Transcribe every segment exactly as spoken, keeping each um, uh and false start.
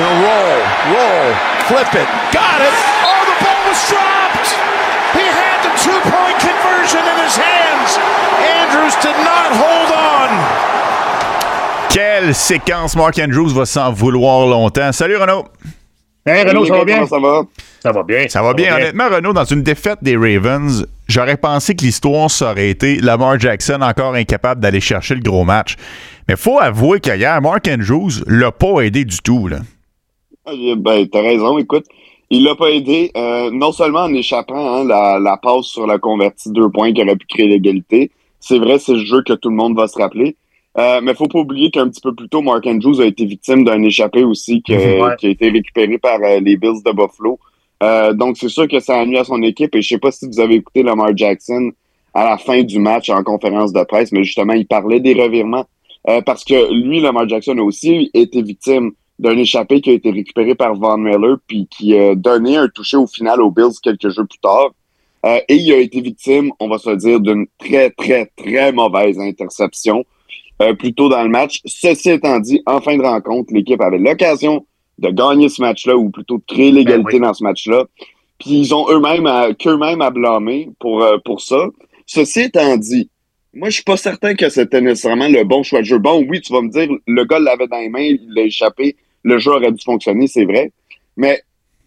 He'll roll, roll, flip it, got it! Oh, the ball was dropped! He had the two-point conversion in his hands! Andrews did not hold on! Quelle séquence! Mark Andrews va s'en vouloir longtemps. Salut Renaud! Hey Renaud, ça va bien? Ça va? Ça va bien. Ça va bien. Honnêtement, Renaud, dans une défaite des Ravens, j'aurais pensé que l'histoire, ça aurait été Lamar Jackson encore incapable d'aller chercher le gros match. Mais faut avouer qu'hier, Mark Andrews l'a pas aidé du tout, là. Ben, t'as raison. Écoute, il l'a pas aidé, euh, non seulement en échappant hein, la, la passe sur la convertie deux points qui aurait pu créer l'égalité. C'est vrai, c'est le jeu que tout le monde va se rappeler. Euh, mais faut pas oublier qu'un petit peu plus tôt, Mark Andrews a été victime d'un échappé aussi qui, mmh, ouais. qui a été récupéré par euh, les Bills de Buffalo. Euh, donc, c'est sûr que ça a nuit à son équipe. Et je sais pas si vous avez écouté Lamar Jackson à la fin du match en conférence de presse, mais justement, il parlait des revirements. Euh, parce que lui, Lamar Jackson a aussi été victime d'un échappé qui a été récupéré par Von Miller puis qui a donné un toucher au final aux Bills quelques jeux plus tard. Euh, et il a été victime, on va se le dire, d'une très, très, très mauvaise interception. Euh, plus tôt dans le match. Ceci étant dit, en fin de rencontre, l'équipe avait l'occasion de gagner ce match-là ou plutôt de créer l'égalité ben oui. dans ce match-là. Puis ils ont eux-mêmes à, qu'eux-mêmes à blâmer pour, euh, pour ça. Ceci étant dit, moi, je suis pas certain que c'était nécessairement le bon choix de jeu. Bon, oui, tu vas me dire, le gars l'avait dans les mains, il l'a échappé, le jeu aurait dû fonctionner, c'est vrai. Mais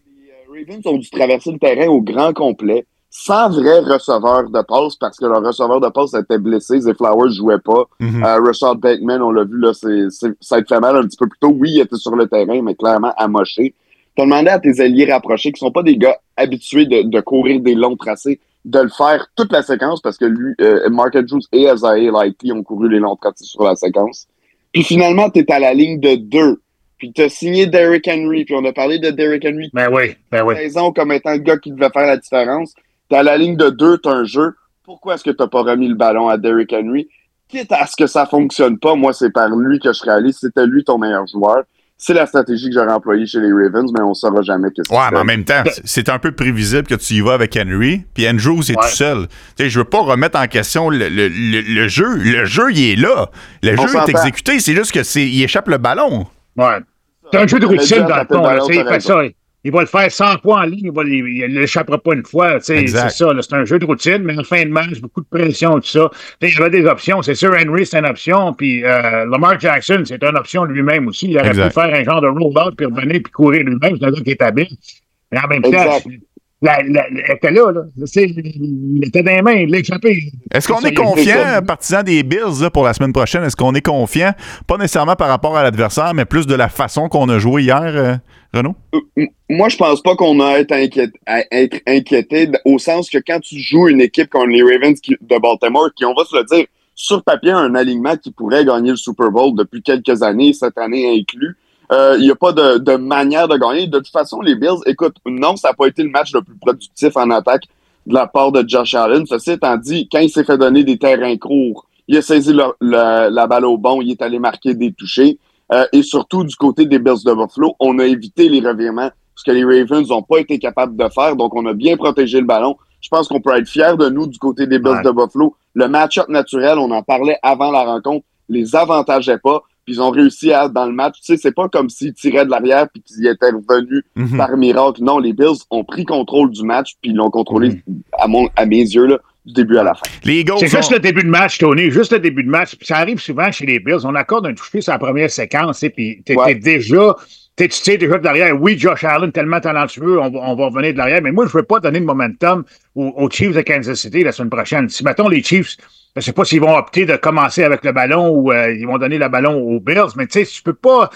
les Ravens ont dû traverser le terrain au grand complet, sans vrai receveur de passe, parce que leur receveur de passe était blessé, Zay Flowers jouait pas. Mm-hmm. Euh, Rashad Bateman, on l'a vu, là, c'est, c'est, ça a été fait mal un petit peu plus tôt. Oui, il était sur le terrain, mais clairement amoché. T'as demandé à tes alliés rapprochés, qui sont pas des gars habitués de, de courir des longs tracés, de le faire toute la séquence, parce que lui, euh, Mark Andrews et Isaiah Likely ont couru les longs tracés sur la séquence. Puis finalement, t'es à la ligne de deux. Puis t'as signé Derrick Henry, puis on a parlé de Derrick Henry. Ben oui, ben oui. Saison comme étant le gars qui devait faire la différence. T'es à la ligne de deux, t'as un jeu. Pourquoi est-ce que t'as pas remis le ballon à Derrick Henry? Quitte à ce que ça fonctionne pas, moi, c'est par lui que je serais allé. C'était lui ton meilleur joueur. C'est la stratégie que j'aurais employée chez les Ravens, mais on ne saura jamais que c'est. Ouais, mais en même temps, c'est un peu prévisible que tu y vas avec Henry, puis Andrews est ouais. tout seul. Tu sais, je veux pas remettre en question le, le, le, le jeu. Le jeu, il est là. Le on jeu s'entend. Est exécuté. C'est juste que c'est, il échappe le ballon. Ouais. C'est un jeu de routine dans le fond. Là, il fait ça. Il va le faire cent fois en ligne, il va, il l'échappera pas une fois. C'est ça, là, c'est un jeu de routine, mais en fin de match, beaucoup de pression, tout ça. T'sais, il y avait des options. C'est sûr, Henry, c'est une option, puis euh, Lamar Jackson, c'est une option lui-même aussi. Il aurait exact. pu faire un genre de roll-out, puis revenir, puis courir lui-même. C'est un gars qui est habile. Mais en même temps, la, la, la, elle était là, là. Il était dans les mains, il l'a échappé. Est-ce qu'on est, est confiant, partisans des Bills, là, pour la semaine prochaine? Est-ce qu'on est confiant, pas nécessairement par rapport à l'adversaire, mais plus de la façon qu'on a joué hier, euh, Renaud? Moi, je pense pas qu'on a à être, inquiété, à être inquiété, au sens que quand tu joues une équipe comme les Ravens de Baltimore, qui, on va se le dire, sur papier, a un alignement qui pourrait gagner le Super Bowl depuis quelques années, cette année inclus, il euh, n'y a pas de, de manière de gagner. De toute façon, les Bills, écoute, non, ça n'a pas été le match le plus productif en attaque de la part de Josh Allen. Ceci étant dit, quand il s'est fait donner des terrains courts, il a saisi le, le, la balle au bon, il est allé marquer des touchés. Euh, et surtout, du côté des Bills de Buffalo, on a évité les revirements, ce que les Ravens n'ont pas été capables de faire. Donc, on a bien protégé le ballon. Je pense qu'on peut être fiers de nous du côté des Bills ouais. de Buffalo. Le match-up naturel, on en parlait avant la rencontre, les avantageait pas. Puis ils ont réussi à être dans le match. Tu sais, c'est pas comme s'ils tiraient de l'arrière puis qu'ils y étaient revenus mm-hmm. par miracle. Non, les Bills ont pris contrôle du match puis ils l'ont contrôlé, mm-hmm. à, mon, à mes yeux, là, du début à la fin. Les c'est sont... juste le début de match, Tony. Juste le début de match. Puis ça arrive souvent chez les Bills. On accorde un toucher sur la première séquence. Puis t'es, ouais. t'es déjà... T'es, tu sais déjà de l'arrière. Oui, Josh Allen, tellement talentueux, on va, on va revenir de l'arrière. Mais moi, je veux pas donner de momentum aux, aux Chiefs de Kansas City la semaine prochaine. Si, mettons, les Chiefs... Je ne sais pas s'ils vont opter de commencer avec le ballon ou euh, ils vont donner le ballon aux Bills, mais tu sais, tu peux pas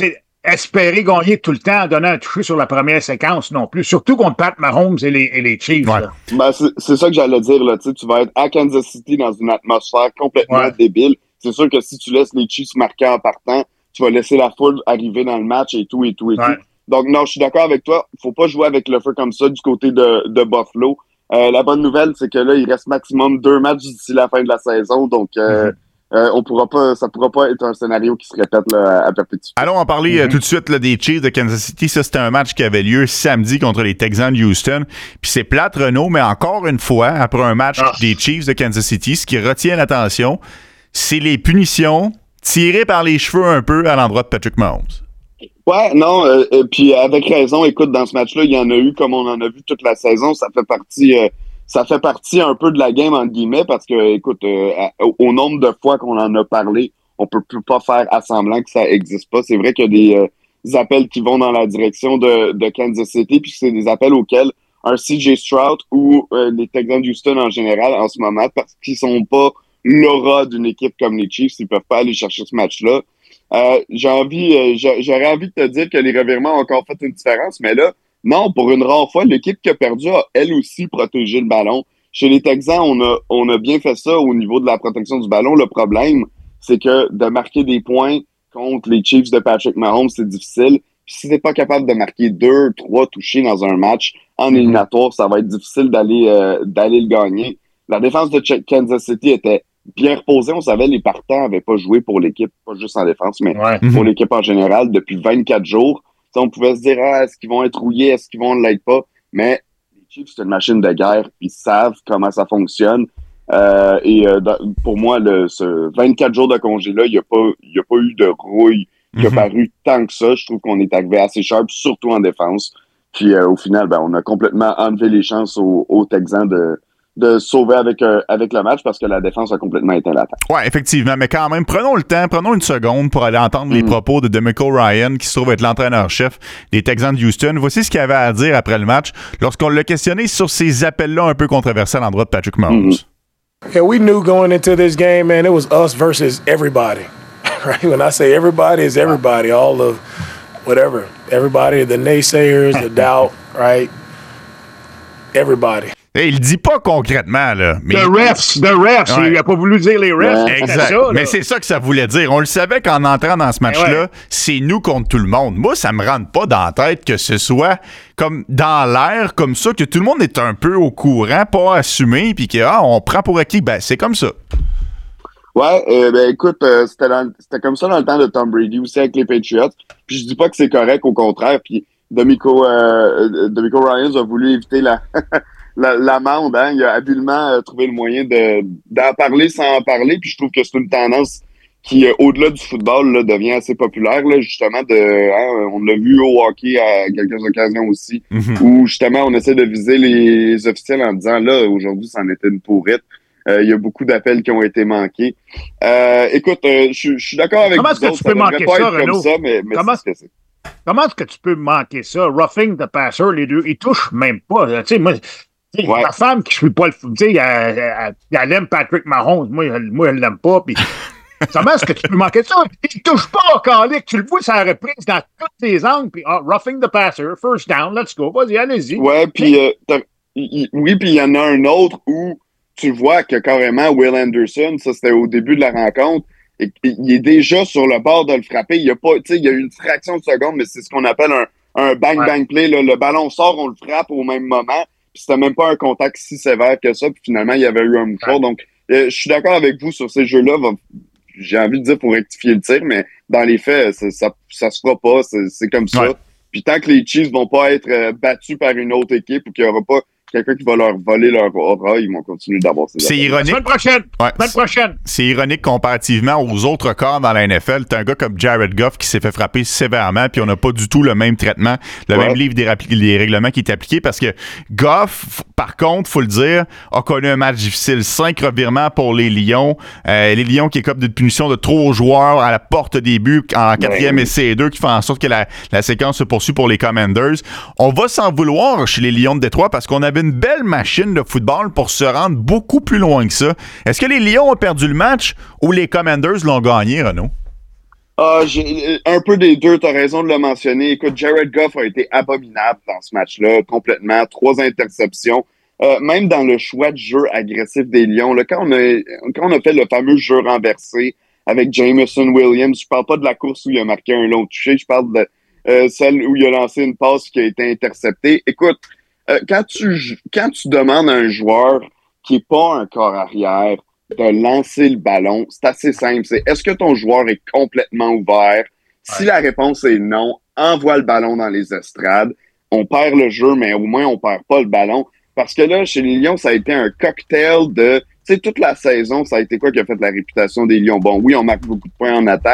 espérer gagner tout le temps en donnant un toucher sur la première séquence non plus, surtout contre Pat Mahomes et les, et les Chiefs. Ouais. Ben, c'est, c'est ça que j'allais dire, là, tu vas être à Kansas City dans une atmosphère complètement ouais. débile. C'est sûr que si tu laisses les Chiefs marquer en partant, tu vas laisser la foule arriver dans le match et tout, et tout, et ouais. tout. Donc non, je suis d'accord avec toi, faut pas jouer avec le feu comme ça du côté de, de Buffalo. Euh, la bonne nouvelle, c'est que là, il reste maximum deux matchs d'ici la fin de la saison, donc euh, mm-hmm. euh, on pourra pas, ça pourra pas être un scénario qui se répète là, à perpétuité. Allons en parler mm-hmm. euh, tout de suite là, des Chiefs de Kansas City. Ça, c'était un match qui avait lieu samedi contre les Texans de Houston. Puis c'est plate, Renaud, mais encore une fois, après un match oh. des Chiefs de Kansas City, ce qui retient l'attention, c'est les punitions tirées par les cheveux un peu à l'endroit de Patrick Mahomes. Ouais, non, euh, euh, puis avec raison, écoute, dans ce match-là, il y en a eu comme on en a vu toute la saison. Ça fait partie euh, ça fait partie un peu de la game, entre guillemets, parce que, écoute, euh, à, au nombre de fois qu'on en a parlé, on peut plus pas faire à semblant que ça existe pas. C'est vrai qu'il y a des, euh, des appels qui vont dans la direction de, de Kansas City, puis c'est des appels auxquels un C J Stroud ou euh, les Texans d'Houston en général en ce moment, parce qu'ils sont pas l'aura d'une équipe comme les Chiefs, ils peuvent pas aller chercher ce match-là. Euh, j'ai envie, euh, j'aurais envie de te dire que les revirements ont encore fait une différence, mais là, non, pour une rare fois, l'équipe qui a perdu a elle aussi protégé le ballon. Chez les Texans, on a, on a bien fait ça au niveau de la protection du ballon. Le problème, c'est que de marquer des points contre les Chiefs de Patrick Mahomes, c'est difficile. Puis si t'es pas capable de marquer deux, trois touchés dans un match en éliminatoire, ça va être difficile d'aller euh, d'aller le gagner. La défense de Kansas City était bien reposée. On savait les partants n'avaient pas joué pour l'équipe, pas juste en défense, mais ouais. pour l'équipe en général depuis vingt-quatre jours. T'sais, on pouvait se dire, ah, est-ce qu'ils vont être rouillés, est-ce qu'ils vont ne l'être pas? Mais les Chiefs, c'est une machine de guerre. Ils savent comment ça fonctionne. Euh, et euh, pour moi, le, ce vingt-quatre jours de congé-là, il n'y a pas, il y a pas eu de rouille qui a mm-hmm. paru tant que ça. Je trouve qu'on est arrivé assez sharp, surtout en défense. Puis euh, au final, ben, on a complètement enlevé les chances aux, aux Texans de de sauver avec, euh, avec le match parce que la défense a complètement été à l'attaque. Oui, effectivement, mais quand même, prenons le temps, prenons une seconde pour aller entendre mm. les propos de DeMeco Ryan, qui se trouve être l'entraîneur-chef des Texans de Houston. Voici ce qu'il avait à dire après le match lorsqu'on l'a questionné sur ces appels-là un peu controversés à l'endroit de Patrick Mahomes. Mm-hmm. Yeah, we knew going into this game, man, it was us versus everybody. Right? When I say everybody, it's everybody, all of whatever. Everybody, the naysayers, the doubt, right? Everybody. Hey, il le dit pas concrètement, là. Mais the refs, the refs. Ouais. Il a pas voulu dire les refs. Ouais. Exact. Ça, mais c'est ça que ça voulait dire. On le savait qu'en entrant dans ce match-là, ouais. c'est nous contre tout le monde. Moi, ça me rentre pas dans la tête que ce soit comme dans l'air, comme ça, que tout le monde est un peu au courant, pas assumé, puis qu'on ah, prend pour acquis. Ben, c'est comme ça. Ouais, euh, ben écoute, euh, c'était, dans, c'était comme ça dans le temps de Tom Brady aussi avec les Patriots. Puis je dis pas que c'est correct, au contraire. Puis DeMeco, euh, DeMeco Ryans a voulu éviter la... La, l'amende, hein, il a habilement euh, trouvé le moyen de, d'en parler sans en parler, puis je trouve que c'est une tendance qui, euh, au-delà du football, là, devient assez populaire, là, justement, de, hein, on l'a vu au hockey à quelques occasions aussi, mm-hmm. où justement, on essaie de viser les officiels en disant, là, aujourd'hui, c'en était une pourrite. Euh, il y a beaucoup d'appels qui ont été manqués. Euh, écoute, euh, je suis d'accord avec vous. Comment est-ce que autres, tu peux manquer ça, Renaud? Ça, mais, mais Comment... c'est ce que c'est. Comment est-ce que tu peux manquer ça? Roughing the passer, les deux, ils touchent même pas. Tu sais, moi... Ouais. Ma femme qui ne suit pas le foot, elle, elle, elle aime Patrick Mahomes. Moi, elle, moi, elle l'aime pas. Puis, comment est-ce que tu peux manquer de ça? Il ne touche pas au calique. Tu le vois, ça reprise dans tous les angles. Puis, oh, roughing the passer, first down, let's go. Vas-y, allez-y. Ouais, puis, euh, y, oui, puis il y en a un autre où tu vois que carrément Will Anderson, ça c'était au début de la rencontre, et, et, il est déjà sur le bord de le frapper. Il y a pas, tu sais, il y a une fraction de seconde, mais c'est ce qu'on appelle un, un bang-bang ouais. play. Là. Le ballon sort, on le frappe au même moment. Puis c'était même pas un contact si sévère que ça. Puis finalement, il y avait eu un mouchoir. Ouais. Donc, euh, je suis d'accord avec vous sur ces jeux-là. Va, j'ai envie de dire pour rectifier le tir, mais dans les faits, ça, ça, ça se fera pas. C'est, c'est comme ça. Ouais. Puis tant que les Chiefs vont pas être euh, battus par une autre équipe ou qu'il y aura pas quelqu'un qui va leur voler leur aura, ils vont continuer d'avoir ces C'est ironique. Semaine prochaine. Ouais, Semaine prochaine. C'est ironique comparativement aux autres corps dans la N F L. T'as un gars comme Jared Goff qui s'est fait frapper sévèrement, puis on n'a pas du tout le même traitement, le ouais. même livre des, rappli- des règlements qui est appliqué, parce que Goff, par contre, faut le dire, a connu un match difficile. Cinq revirements pour les Lions. Euh, les Lions qui écopent d'une punition de trop joueurs à la porte des buts en quatrième ouais. essai et deux, qui fait en sorte que la, la séquence se poursuit pour les Commanders. On va s'en vouloir chez les Lions de Détroit parce qu'on avait une belle machine de football pour se rendre beaucoup plus loin que ça. Est-ce que les Lions ont perdu le match ou les Commanders l'ont gagné, Renaud? Ah, j'ai, un peu des deux, t'as raison de le mentionner. Écoute, Jared Goff a été abominable dans ce match-là, complètement. Trois interceptions. Euh, même dans le choix de jeu agressif des Lions, là, quand, on a, quand on a fait le fameux jeu renversé avec Jameson Williams, je parle pas de la course où il a marqué un long touché, je parle de euh, celle où il a lancé une passe qui a été interceptée. Écoute, Euh, quand tu quand tu demandes à un joueur qui est pas un corps arrière de lancer le ballon, c'est assez simple. C'est est-ce que ton joueur est complètement ouvert? Ouais. Si la réponse est non, envoie le ballon dans les estrades. On perd le jeu, mais au moins on perd pas le ballon. Parce que là, chez les Lions, ça a été un cocktail de... Tu sais, toute la saison, ça a été quoi qui a fait la réputation des Lions? Bon, oui, on marque beaucoup de points en attaque,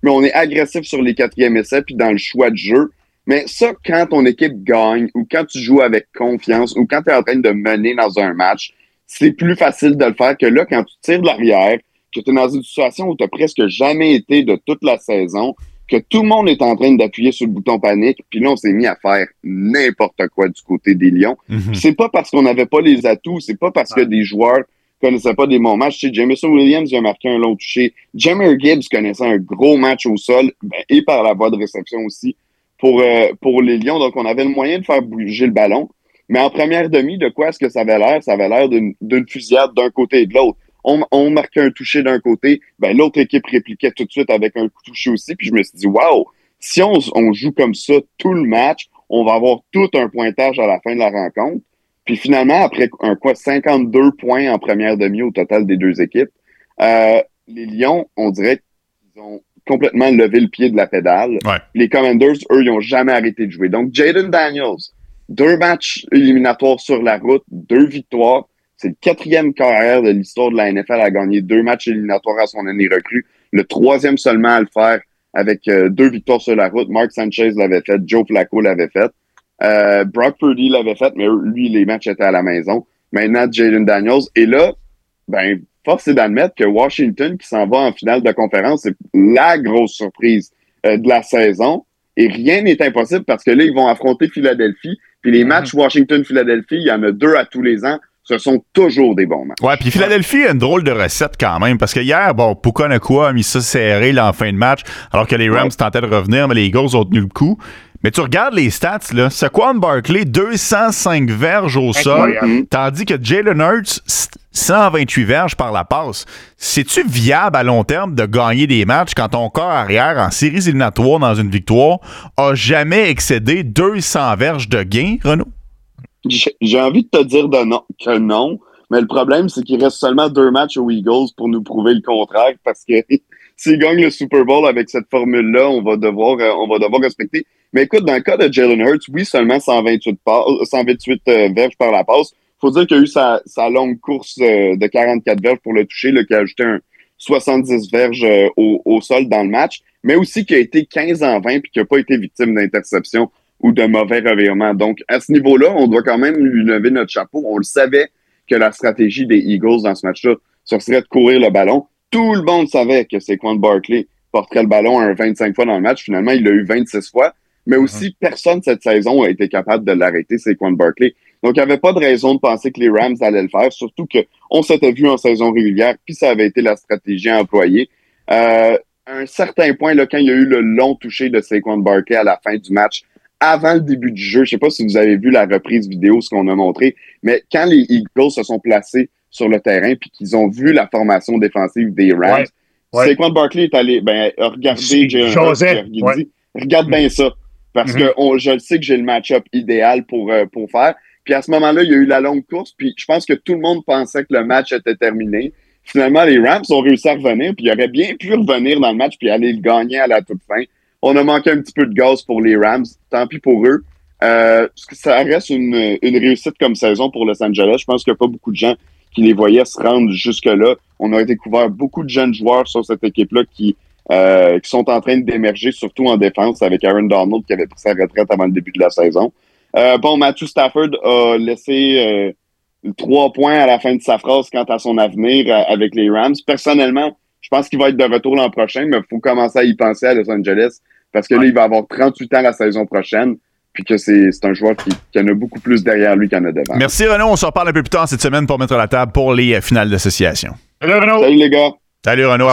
mais on est agressif sur les quatrièmes essais puis dans le choix de jeu. Mais ça, quand ton équipe gagne ou quand tu joues avec confiance ou quand tu es en train de mener dans un match, c'est plus facile de le faire que là, quand tu tires de l'arrière, que tu es dans une situation où tu n'as presque jamais été de toute la saison, que tout le monde est en train d'appuyer sur le bouton panique, puis là, on s'est mis à faire n'importe quoi du côté des Lions. Mm-hmm. C'est pas parce qu'on n'avait pas les atouts, c'est pas parce que des joueurs connaissaient pas des bons matchs. Tu sais, Jameson Williams il a marqué un long touché. Jahmyr Gibbs connaissait un gros match au sol, ben, et par la voie de réception aussi pour, euh, pour les Lions. Donc, on avait le moyen de faire bouger le ballon. Mais en première demi, de quoi est-ce que ça avait l'air? Ça avait l'air d'une, d'une fusillade d'un côté et de l'autre. On, on marquait un touché d'un côté, ben l'autre équipe répliquait tout de suite avec un touché aussi. Puis je me suis dit, wow, si on, on joue comme ça tout le match, on va avoir tout un pointage à la fin de la rencontre. Puis finalement, après un quoi, cinquante-deux points en première demi au total des deux équipes, euh, les Lions, on dirait qu'ils ont complètement levé le pied de la pédale. Ouais. Les Commanders, eux, ils n'ont jamais arrêté de jouer. Donc, Jayden Daniels, deux matchs éliminatoires sur la route, deux victoires. C'est le quatrième carrière de l'histoire de la N F L à gagner deux matchs éliminatoires à son année recrue. Le troisième seulement à le faire avec euh, deux victoires sur la route. Mark Sanchez l'avait fait, Joe Flacco l'avait fait. Euh, Brock Purdy l'avait fait, mais lui, les matchs étaient à la maison. Maintenant, Jayden Daniels. Et là, ben, force est d'admettre que Washington, qui s'en va en finale de conférence, c'est la grosse surprise euh, de la saison. Et rien n'est impossible parce que là, ils vont affronter Philadelphie. Puis les mm-hmm. matchs Washington-Philadelphie, il y en a deux à tous les ans. Ce sont toujours des bons matchs. Ouais, puis Philadelphie a une drôle de recette quand même, parce que hier, bon, Puka Nacua a mis ça serré là, en fin de match, alors que les Rams ouais. tentaient de revenir, mais les Eagles ont tenu le coup. Mais tu regardes les stats, là, Saquon Barkley, deux cent cinq verges au sol, mmh. tandis que Jalen Hurts, cent vingt-huit verges par la passe. C'est-tu viable à long terme de gagner des matchs quand ton corps arrière en séries éliminatoires dans une victoire a jamais excédé deux cents verges de gain, Renaud? J'ai envie de te dire de non, que non, mais le problème, c'est qu'il reste seulement deux matchs aux Eagles pour nous prouver le contraire, parce que s'ils gagnent le Super Bowl avec cette formule-là, on va devoir euh, on va devoir respecter. Mais écoute, dans le cas de Jalen Hurts, oui, seulement cent vingt-huit, pas, cent vingt-huit euh, verges par la passe. Faut dire qu'il y a eu sa, sa longue course euh, de quarante-quatre verges pour le toucher, là, qui a ajouté un soixante-dix verges euh, au, au sol dans le match, mais aussi qui a été quinze en vingt puis qui n'a pas été victime d'interception ou de mauvais revirements. Donc, à ce niveau-là, on doit quand même lui lever notre chapeau. On le savait que la stratégie des Eagles dans ce match-là, ce serait de courir le ballon. Tout le monde savait que Saquon Barkley porterait le ballon un vingt-cinq fois dans le match. Finalement, il l'a eu vingt-six fois. Mais aussi, mm-hmm. personne cette saison a été capable de l'arrêter, Saquon Barkley. Donc, il n'y avait pas de raison de penser que les Rams allaient le faire, surtout qu'on s'était vu en saison régulière, puis ça avait été la stratégie à employer. Euh, à un certain point, là, quand il y a eu le long toucher de Saquon Barkley à la fin du match, avant le début du jeu, je sais pas si vous avez vu la reprise vidéo, ce qu'on a montré, mais quand les Eagles se sont placés sur le terrain puis qu'ils ont vu la formation défensive des Rams, ouais, ouais. Saquon Barkley est allé, ben, regardez, Joseph, il ouais. dit, regarde bien ça, parce mm-hmm. que on, je le sais que j'ai le match-up idéal pour, euh, pour faire. Puis à ce moment-là, il y a eu la longue course, puis je pense que tout le monde pensait que le match était terminé. Finalement, les Rams ont réussi à revenir, puis ils auraient bien pu revenir dans le match puis aller le gagner à la toute fin. On a manqué un petit peu de gaz pour les Rams. Tant pis pour eux. Euh, ça reste une, une réussite comme saison pour Los Angeles. Je pense qu'il n'y a pas beaucoup de gens qui les voyaient se rendre jusque-là. On a découvert beaucoup de jeunes joueurs sur cette équipe-là qui, euh, qui sont en train d'émerger, surtout en défense, avec Aaron Donald qui avait pris sa retraite avant le début de la saison. Euh, bon, Matthew Stafford a laissé euh, trois points à la fin de sa phrase quant à son avenir euh, avec les Rams. Personnellement, je pense qu'il va être de retour l'an prochain, mais il faut commencer à y penser à Los Angeles. Parce que ouais. là, il va avoir trente-huit ans la saison prochaine, puis que c'est, c'est un joueur qui, qui en a beaucoup plus derrière lui qu'il en a devant. Merci Renaud, on se reparle un peu plus tard cette semaine pour mettre la table pour les finales d'association. Salut Renaud. Salut les gars. Salut Renaud.